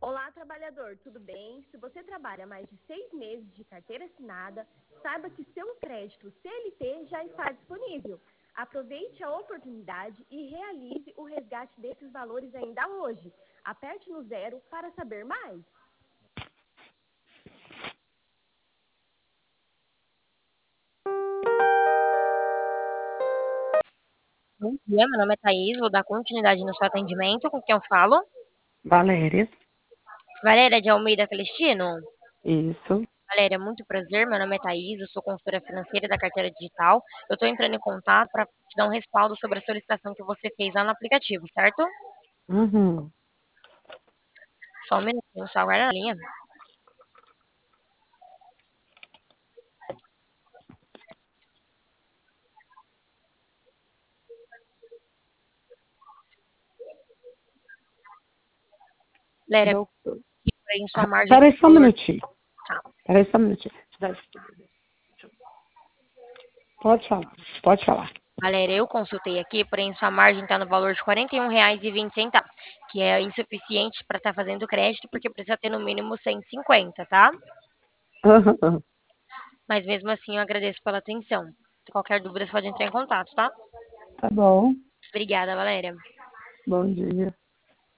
Olá, trabalhador, tudo bem? Se você trabalha mais de 6 meses de carteira assinada, saiba que seu crédito CLT já está disponível. Aproveite a oportunidade e realize o resgate desses valores ainda hoje. Aperte no 0 para saber mais. Bom dia, meu nome é Thaís, vou dar continuidade no seu atendimento. Com quem eu falo? Valéria, Valéria de Almeida Celestino? isso. Valéria, muito prazer, meu nome é Thaís, eu sou consultora financeira da carteira digital. Eu estou entrando em contato para te dar um respaldo sobre a solicitação que você fez lá no aplicativo, certo? Uhum. Só um minutinho, só aguarda a linha. Valéria, Doutor. em sua margem Peraí do só um valor. minutinho. Tá. Peraí só um minutinho. Pode falar, pode falar. Valéria, eu consultei aqui, porém sua margem está no valor de R$ 41,20, que é insuficiente para estar fazendo crédito, porque precisa ter no mínimo 150, tá? Uhum. Mas mesmo assim eu agradeço pela atenção. Qualquer dúvida, você pode entrar em contato, tá? Tá bom. Obrigada, Valéria. Bom dia.